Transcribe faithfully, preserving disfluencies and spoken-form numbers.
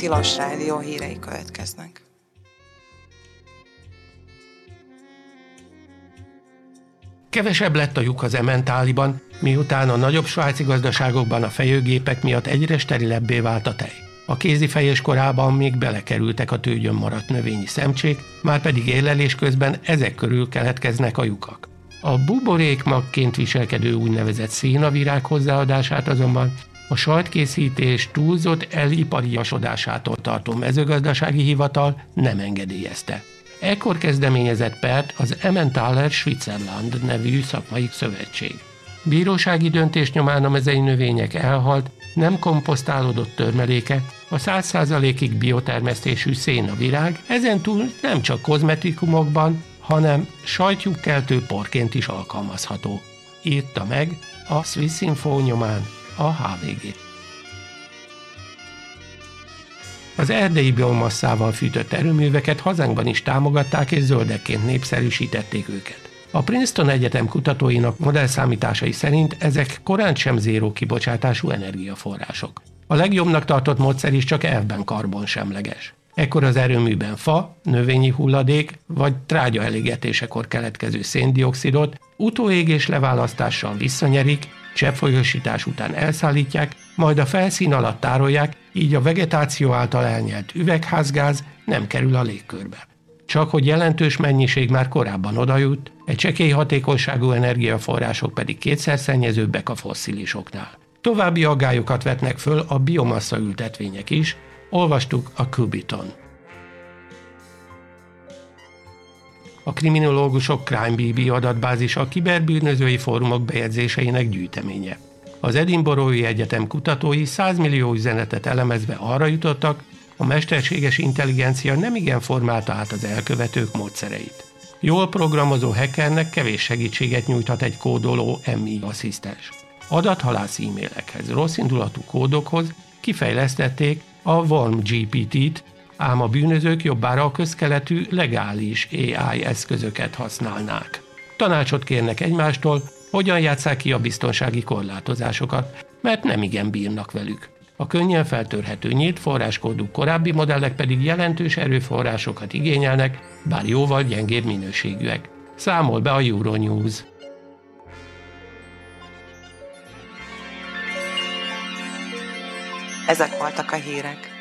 Tilos Rádió hírei következnek. Kevesebb lett a lyuk az Emmentáliban, miután a nagyobb svájci gazdaságokban a fejőgépek miatt egyre sterilebbé vált a tej. A kézifejés korában még belekerültek a tőgyön maradt növényi szemcsék, már pedig élelés közben ezek körül keletkeznek a lyukak. A buborékmagként viselkedő úgynevezett szénavirág hozzáadását azonban a sajtkészítés túlzott elipariasodásától tartó mezőgazdasági hivatal nem engedélyezte. Ekkor kezdeményezett pert az Emmentaler Switzerland nevű szakmai szövetség. Bírósági döntés nyomán a mezei növények elhalt, nem komposztálódott törmeléke, a száz százalékig biotermesztésű szénavirág ezentúl nem csak kozmetikumokban, hanem sajtlyukkeltő porként is alkalmazható. Írta meg a Swiss Info nyomán a há vé gé. Az erdei biomasszával fűtött erőműveket hazánkban is támogatták és zöldekként népszerűsítették őket. A Princeton Egyetem kutatóinak modellszámításai szerint ezek korán sem zéró kibocsátású energiaforrások. A legjobbnak tartott módszer is csak elvben karbonsemleges. Ekkor az erőműben fa, növényi hulladék vagy trágya elégetésekor keletkező széndioxidot utóégés leválasztással visszanyerik, cseppfolyósítás után elszállítják, majd a felszín alatt tárolják, így a vegetáció által elnyelt üvegházgáz nem kerül a légkörbe. Csak hogy jelentős mennyiség már korábban odajut, egy csekély hatékonyságú energiaforrások pedig kétszer szennyezőbbek a fosszilisoknál. További aggályokat vetnek föl a biomassa ültetvények is, olvastuk a Cubiton. A kriminológusok Crime bé bé adatbázisa a kiberbűnözői fórumok bejegyzéseinek gyűjteménye. Az Edinburghi Egyetem kutatói száz millió üzenetet elemezve arra jutottak, a mesterséges intelligencia nemigen formálta át az elkövetők módszereit. Jól programozó hackernek kevés segítséget nyújthat egy kódoló em i asszisztens. Adathalász e-mailekhez, rosszindulatú kódokhoz kifejlesztették a Worm gé pé té-t, ám a bűnözők jobbára a közkeletű legális á i eszközöket használnák. Tanácsot kérnek egymástól, hogyan játsszák ki a biztonsági korlátozásokat, mert nemigen bírnak velük. A könnyen feltörhető nyílt forráskódú korábbi modellek pedig jelentős erőforrásokat igényelnek, bár jóval gyengébb minőségűek. Számol be a Euronews. Ezek voltak a hírek.